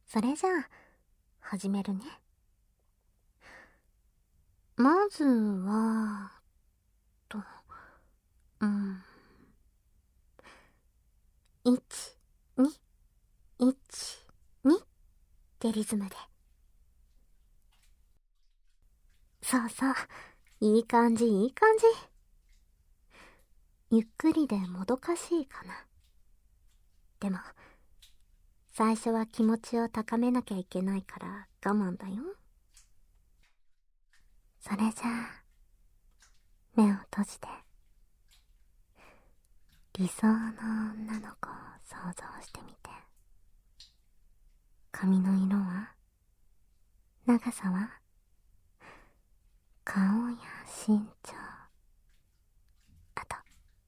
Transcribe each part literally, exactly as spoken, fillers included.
それじゃあ、始めるね。まずは、と、うん。いち、に、いち、にってリズムで。そうそう、いい感じいい感じ。ゆっくりでもどかしいかな。でも、最初は気持ちを高めなきゃいけないから我慢だよ。それじゃあ、目を閉じて。理想の女の子を想像してみて。髪の色は？長さは？顔や身長。あと、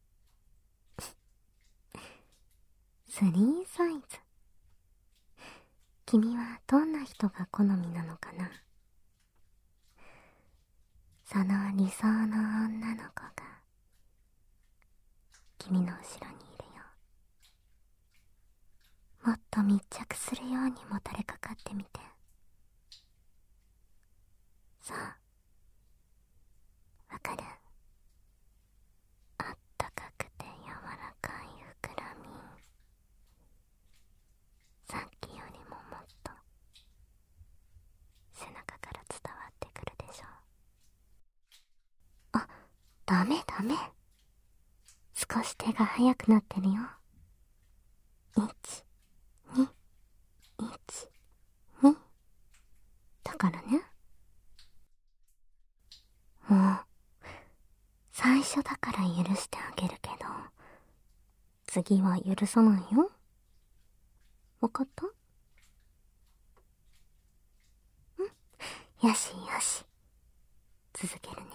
スリーサイズ。君はどんな人が好みなのかな？その理想の女の子が君の後ろにいるよ。もっと密着するようにもたれかかってみて。さあ、わかる？あったかくて柔らかい膨らみ。さっきよりももっと背中から伝わってくるでしょ。あ、ダメダメ。少し手が速くなってるよ。いち、に、いち、に。だからね。もう、最初だから許してあげるけど、次は許さないよ。わかった？ん？よしよし。続けるね。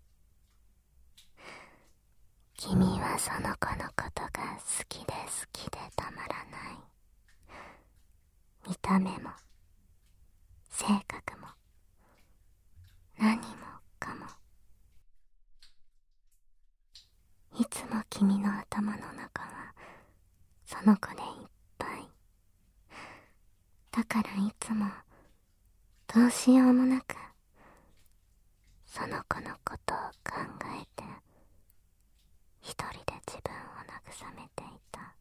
君はその子のことが好きで好きでたまらない。見た目も、性格も、何もかも。いつも君の頭の中はその子でいっぱい。だからいつもどうしようもなくその子のことを考えて一人で自分を慰めていた。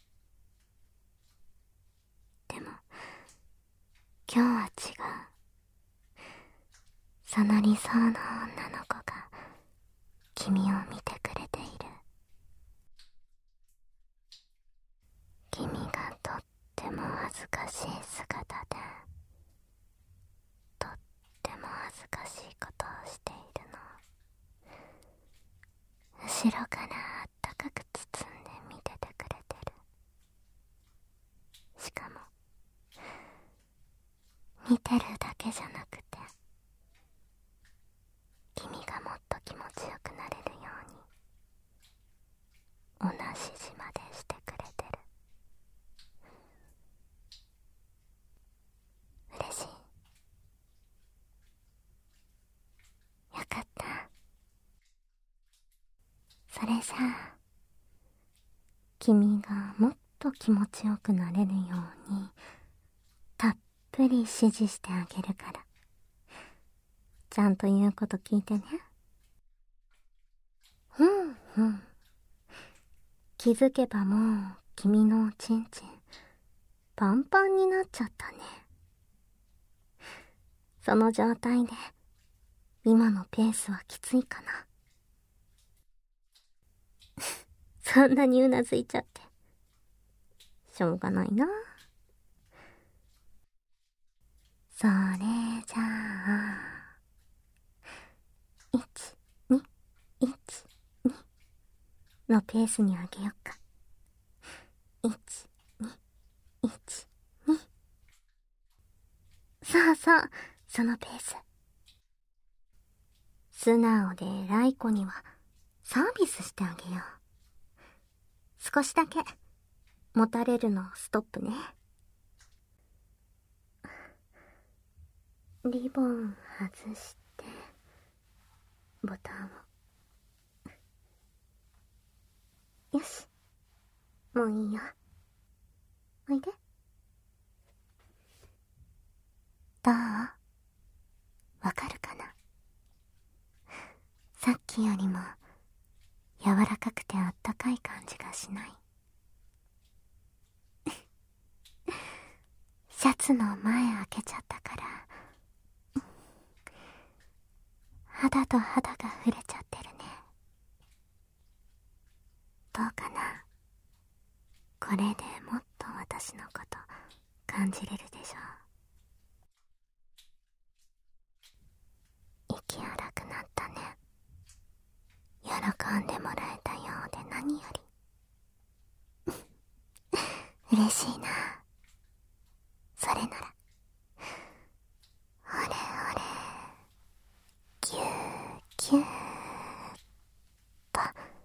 でも今日は違う。その理想の女の子が君を見てくれている。君がとっても恥ずかしい姿でとっても恥ずかしいことをしているの。後ろからあったかく包んで見ててくれてる。しかも見てるだけじゃなくて君がもっと気持ちよくなれるようにおなしじまでしてくれてる。嬉しい？よかった。それじゃあ君がもっと気持ちよくなれるようにたっぷり指示してあげるから、ちゃんと言うこと聞いてね。ふんふん。気づけばもう君のおちんちんパンパンになっちゃったね。その状態で今のペースはきついかな。そんなにうなずいちゃってしょうがないな。それじゃあいち、に、いち、にのペースにあげよっか。いち、に、いち、に。そうそう、そのペース。素直で偉い子にはサービスしてあげよう。少しだけ持たれるのストップね。リボン外してボタンを。よし、もういいよ。おいで。 どう？わかるかな？さっきよりも柔らかくてあったかい感じがしない？シャツの前開けちゃったから、肌と肌が触れちゃってるね。どうかな？これでもっと私のこと感じれるでしょう。息荒くなったね。喜んでもらえたようで何より嬉しいな。それならほれほれ、ぎゅーぎゅーっと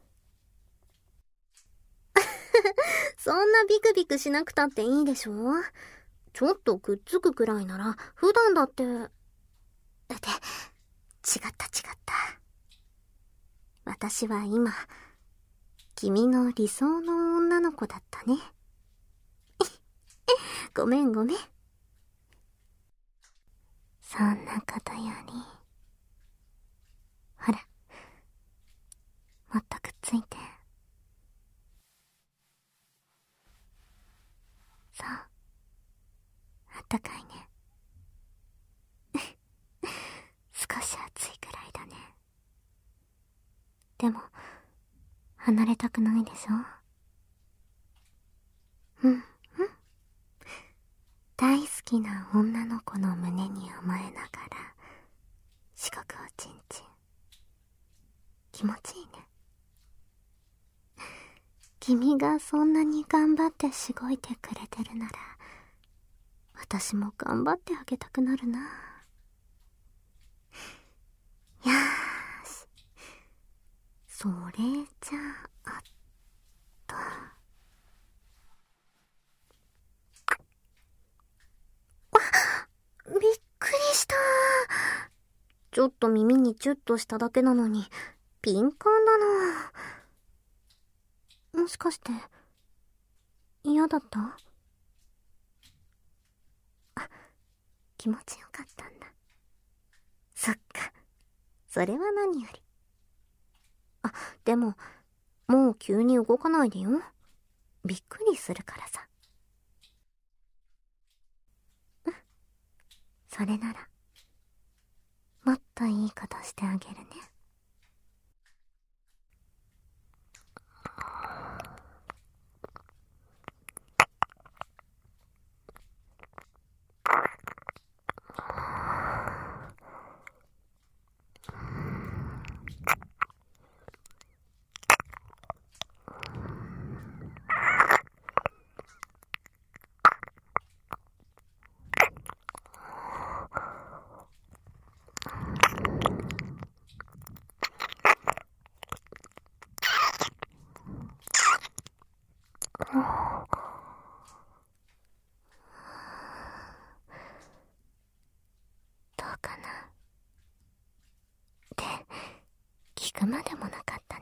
そんなビクビクしなくたっていいでしょ。ちょっとくっつくくらいなら普段だって。で、違った違った。私は今君の理想の女の子だったね。ごめんごめん。そんなことより、ほら、もっとくっついて。そう、あったかいね。少し暑いくらいだね。でも離れたくないでしょ。うんうん。大好きな女の子の胸に甘えながら四国をチンチン。気持ちいいね。君がそんなに頑張ってしごいてくれてるなら、私も頑張ってあげたくなるな。よーし、それじゃあ、あとびっくりした。ちょっと耳にチュッとしただけなのに敏感だな。もしかして嫌だった？あ、気持ちよかったんだ。そっか、それは何より。あ、でももう急に動かないでよ。びっくりするからさ。うん、それならもっといいことしてあげるね。どうかなって聞くまでもなかったね。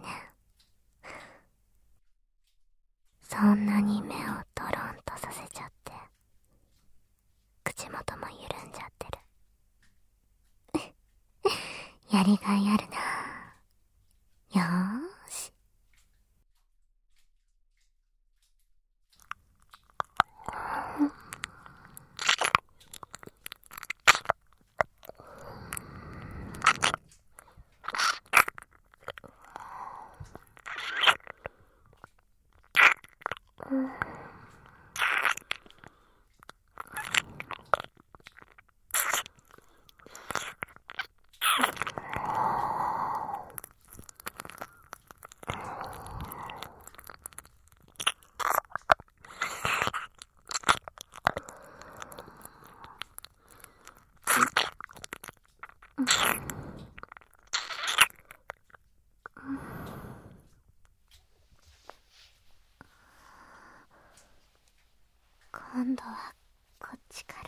そんなに目をトロンとさせちゃって、口元も緩んじゃってる。やりがいあるな。よーし。うん、今度はこっちから。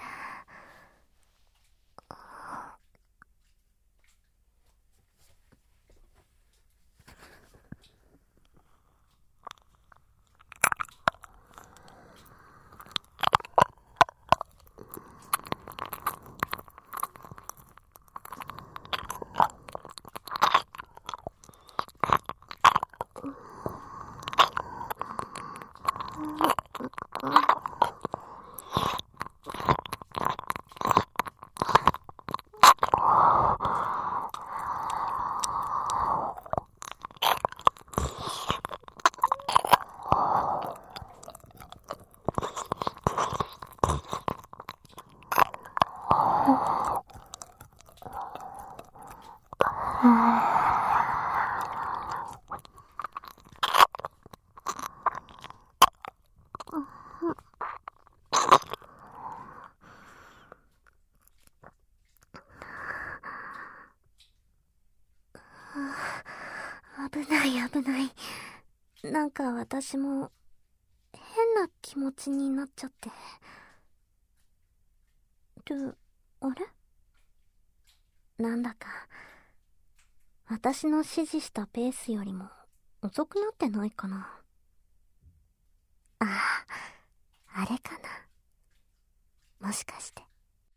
危ない。なんか私も変な気持ちになっちゃって。る、あれなんだか、私の指示したペースよりも遅くなってないかな。ああ、あれかな。もしかして。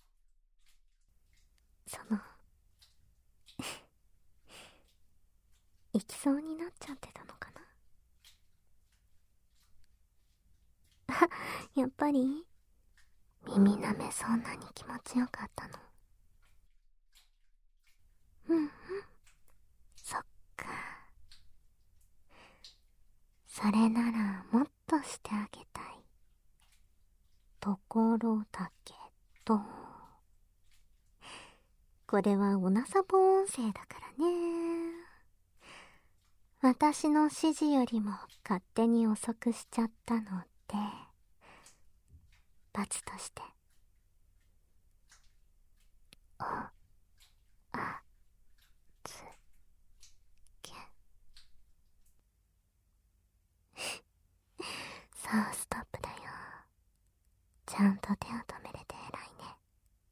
その、行きそうになっちゃってたのかな。あ、やっぱり耳舐めそんなに気持ちよかったの。うんうん。そっか。それならもっとしてあげたい。ところだけど、これはおなさぼ音声だからね。私の指示よりも勝手に遅くしちゃったので、罰として、お、あ、つ、け。さあ、ストップだよ。ちゃんと手を止めれて偉いね。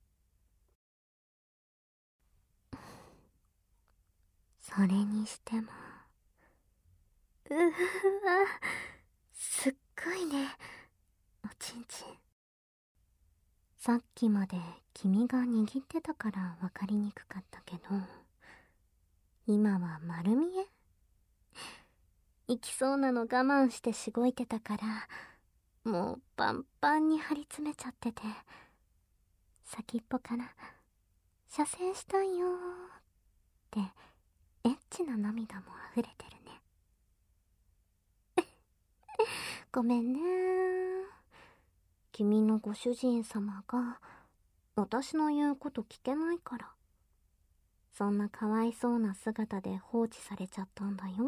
それにしても、うわ、すっごいね、おちんちん。さっきまで君が握ってたから分かりにくかったけど、今は丸見え。行きそうなの我慢してしごいてたから、もうパンパンに張り詰めちゃってて、先っぽから射精したいよーってエッチな涙も溢れてるね。ごめんねー。君のご主人様が私の言うこと聞けないから、そんなかわいそうな姿で放置されちゃったんだよ。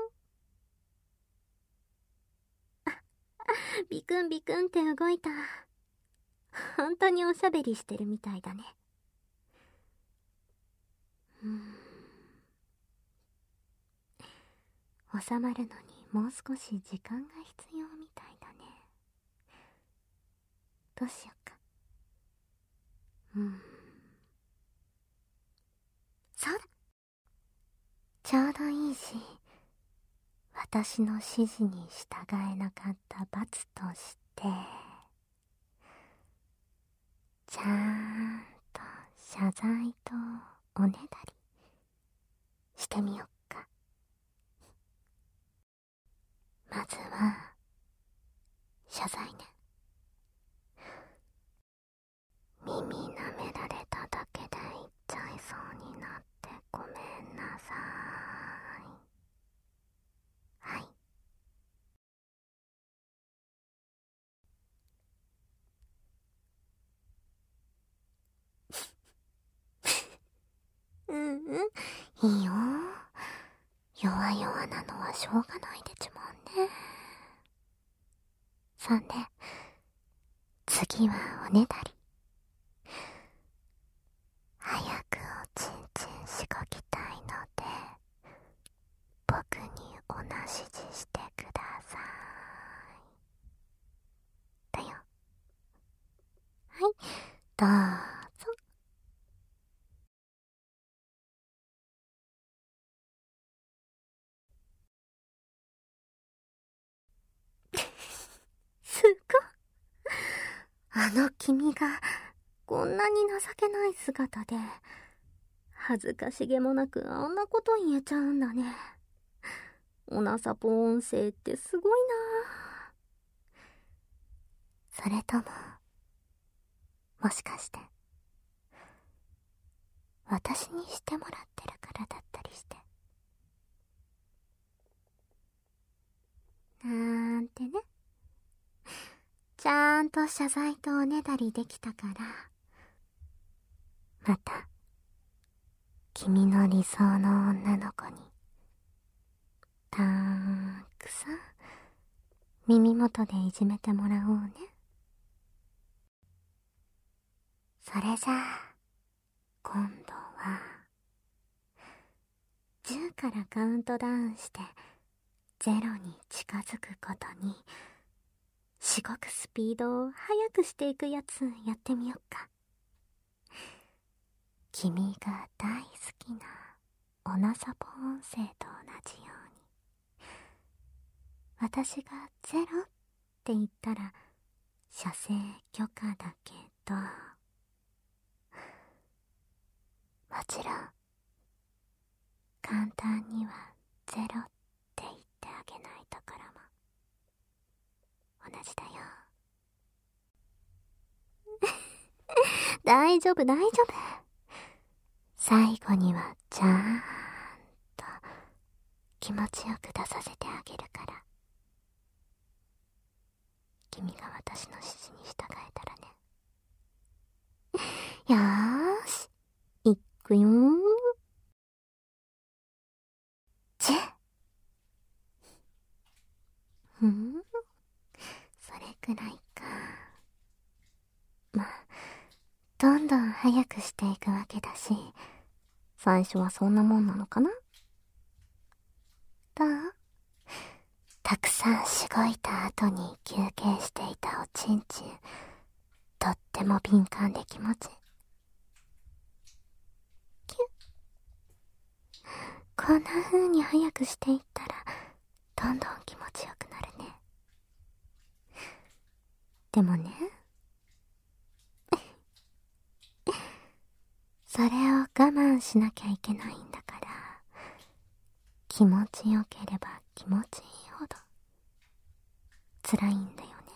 ビクンビクンって動いた。本当におしゃべりしてるみたいだね。うーん。収まるのにもう少し時間が必要みたいだね。どうしようか。うーん。そうだ。ちょうどいいし、私の指示に従えなかった罰として、ちゃんと謝罪とおねだりしてみよっか。まずは、謝罪ね。耳舐められただけで言っちゃいそうになってごめんなさい。はい。うんうん、いいよ。弱々なのはしょうがないでちゅもんね。そんで、次はおねだり。早くおちんちんしごきたいので、僕におなしじしてください。だよ。はい、どうぞ。すごい。あの君が、こんなに情けない姿で、恥ずかしげもなくあんなこと言えちゃうんだね。おなさぽ音声ってすごいなぁ。それとも、もしかして、私にしてもらってるからだったりして。なんてね。ちゃんと謝罪とおねだりできたから、また、君の理想の女の子に、たくさん、耳元でいじめてもらおうね。それじゃあ、今度は、じゅうからカウントダウンして、 ゼロに近づくことにしごくスピードを速くしていくやつやってみよっか。君が大好きなオナサポ音声と同じように、私がゼロって言ったら射精許可だけど、もちろん簡単にはゼロって言ってあげないところも同じだよ。大丈夫大丈夫。最後にはちゃんと気持ちよく出させてあげるから、君が私の指示に従えたらね。よーし、いくよー。チェッ。ふん、それくらいか。まあ、どんどん早くしていくわけだし、最初はそんなもんなのかな。どう？たくさんしごいた後に休憩していたおちんちん、とっても敏感で気持ちいい。キュッ。こんな風に早くしていったらどんどん気持ちよくなるね。でもね、それを我慢しなきゃいけないんだから、気持ちよければ気持ちいいほど辛いんだよね。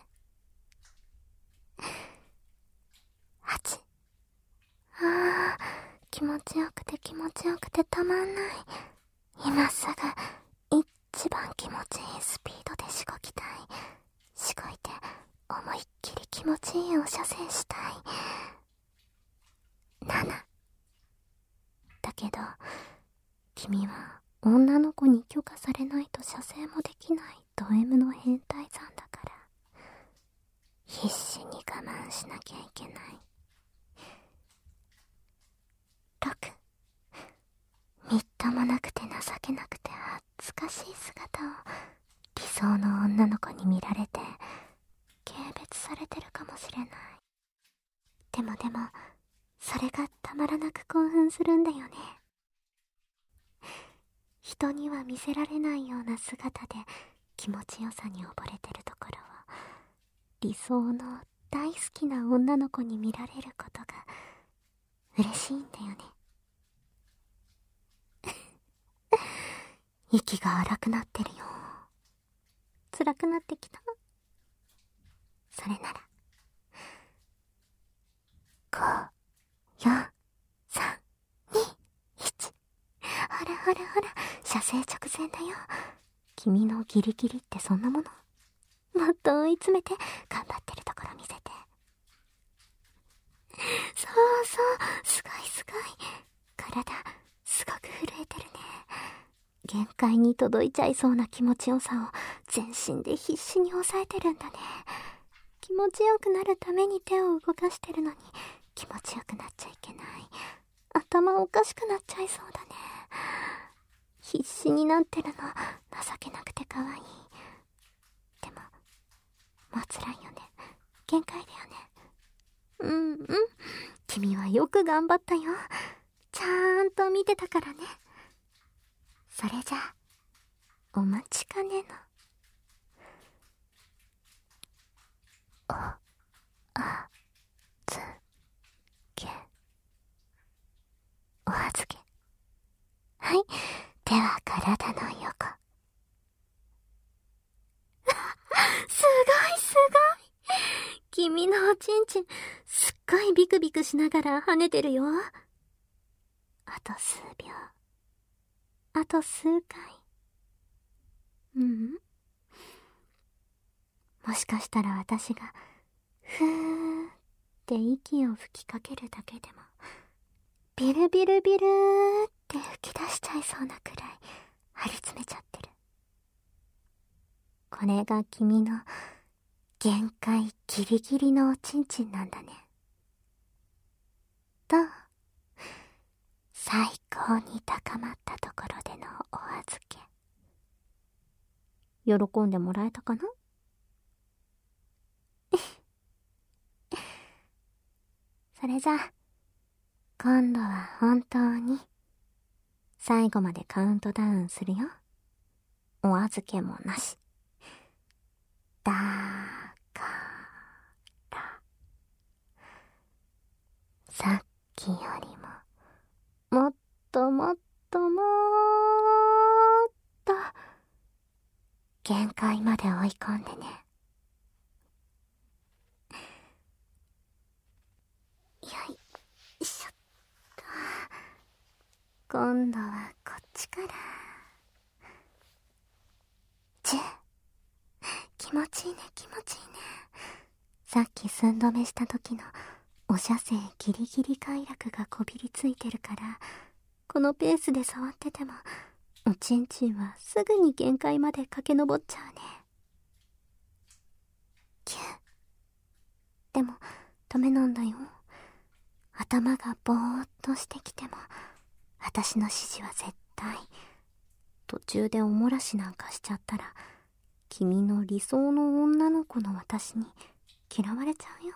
はち。ああ、気持ちよくて気持ちよくてたまんない。今すぐ一番気持ちいいスピードでしごきたい。しごいて思いっきり気持ちいいお射精したい。なな。だけど君は女の子に許可されないと射精もできないド M の変態さんだから、必死に我慢しなきゃいけない。ろく。みっともなくて情けなくて恥ずかしい姿を理想の女の子に見られて軽蔑されてるかもしれない。でもでもそれがたまらなく興奮するんだよね。人には見せられないような姿で気持ちよさに溺れてるところを理想の大好きな女の子に見られることが嬉しいんだよね。息が荒くなってるよ。辛くなってきた。それならご、よん、さん、に、いち。ほらほらほら、射精直前だよ。君のギリギリってそんなもの？もっと追い詰めて頑張ってるところ見せて。そうそう、すごいすごい。体すごく震えてるね。限界に届いちゃいそうな気持ちよさを全身で必死に抑えてるんだね。気持ちよくなるために手を動かしてるのに気持ちよくなっちゃいけない。頭おかしくなっちゃいそうだね。必死になってるの情けなくて可愛い。でももう辛いよね。限界だよね。うんうん、君はよく頑張ったよ。ちゃんと見てたからね。それじゃあお待ちかねのおあつけ、お預け。はい、では体の横。すごいすごい。君のおちんちんすっごいビクビクしながら跳ねてるよ。あと数秒、あと数回。うん、もしかしたら私がふーって息を吹きかけるだけでもビルビルビルーって吹き出しちゃいそうなくらい張り詰めちゃってる。これが君の限界ギリギリのおちんちんなんだね。どう？最高に高まったところでのお預け。 喜んでもらえたかな？それじゃあ、今度は本当に、最後までカウントダウンするよ。お預けもなし。だから、さっきよりも、もっともっともっと、限界まで追い込んでね。よいしょっと。今度はこっちから。チュー。気持ちいいね、気持ちいいね。さっき寸止めした時のお射精ギリギリ快楽がこびりついてるから、このペースで触ってても、おちんちんはすぐに限界まで駆け上っちゃうね。キュー。でも、ダメなんだよ。頭がぼーっとしてきても、私の指示は絶対。途中でおもらしなんかしちゃったら、君の理想の女の子の私に嫌われちゃうよ。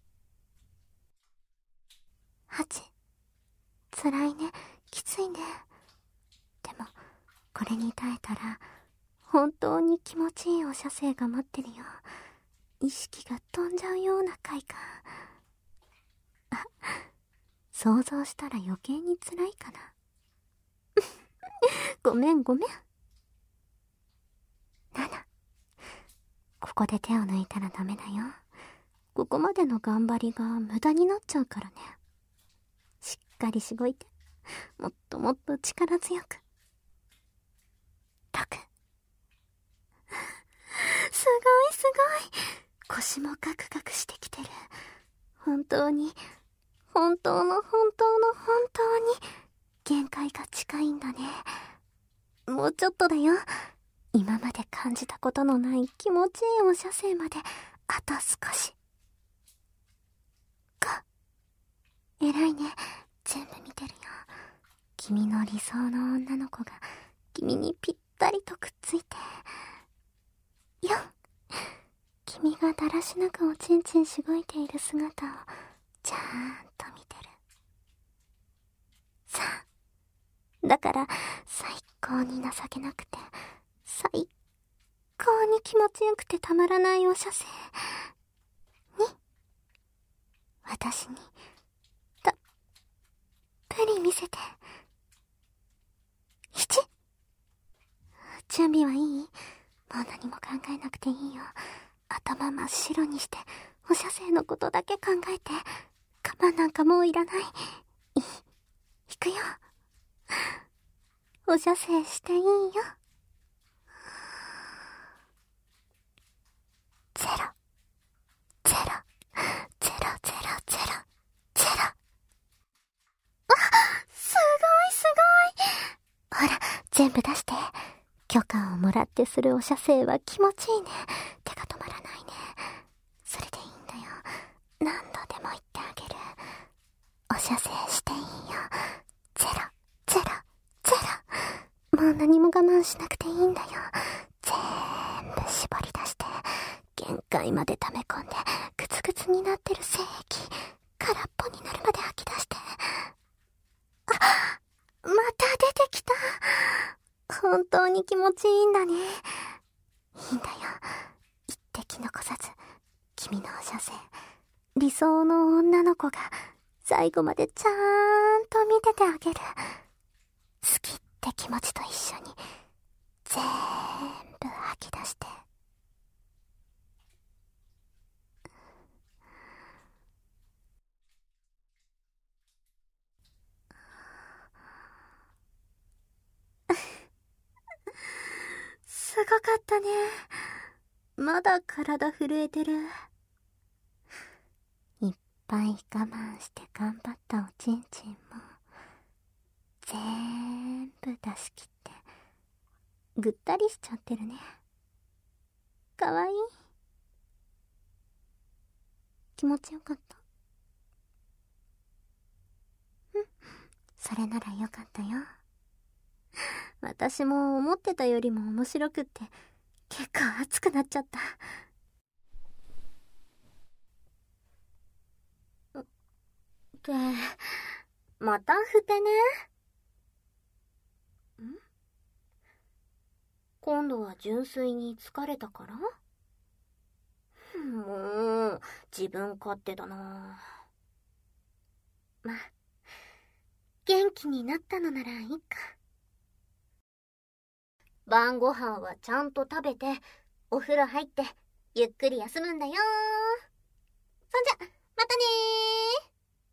ハチ、辛いね、きついね。でも、これに耐えたら、本当に気持ちいいお射精が待ってるよ。意識が飛んじゃうような快感。あ、想像したら余計に辛いかな。ごめんごめん。ナナ、ここで手を抜いたらダメだよ。ここまでの頑張りが無駄になっちゃうからね。しっかりしごいて、もっともっと力強く。たく。すごいすごい。腰もカクカクしてきてる。本当に、本当の本当の本当に、限界が近いんだね。もうちょっとだよ。今まで感じたことのない気持ちいいお射精まで、あと少し。か。偉いね。全部見てるよ。君の理想の女の子が、君にぴったりとくっついて。よん。君がだらしなくおちんちんしごいている姿を、ちゃーんと見てる。さあ。だから、最高に情けなくて、最高に気持ちよくてたまらないお射精。に、私に、たっぷり見せて。いち、準備はいい？もう何も考えなくていいよ。頭真っ白にして、お射精のことだけ考えて。我慢なんかもういらない。い、いくよ。お射精していいよ。ゼロ、ゼロ、ゼロ、ゼロ、ゼロ、ゼロ。あ、すごいすごい。ほら、全部出して。許可をもらってするお射精は気持ちいいね。手が止まらないね。それでいいんだよ。何度でも言ってあげる。お射精していいよ。ゼロ、ゼロ、ゼロ。もう何も我慢しなくていいんだよ。全部絞り出して、限界まで溜め込んで、グツグツになってる精液、空っぽになるまで吐き出して。あ、また出てきた。本当に気持ちいいんだね。いいんだよ。一滴残さず、君のお射精、理想の女の子が最後までちゃーんと見ててあげる。好きって気持ちと一緒に、全部吐き出して。すごかったね。まだ体震えてる。いっぱい我慢して頑張ったおちんちんも、全部出し切って、ぐったりしちゃってるね。かわいい。気持ちよかった？うん、それならよかったよ。私も思ってたよりも面白くって、 結構熱くなっちゃった。ってまたふてね。ん今度は純粋に疲れたから？もう自分勝手だな。まあ元気になったのならいいか。晩ご飯はちゃんと食べてお風呂入ってゆっくり休むんだよ。そんじゃまたねー。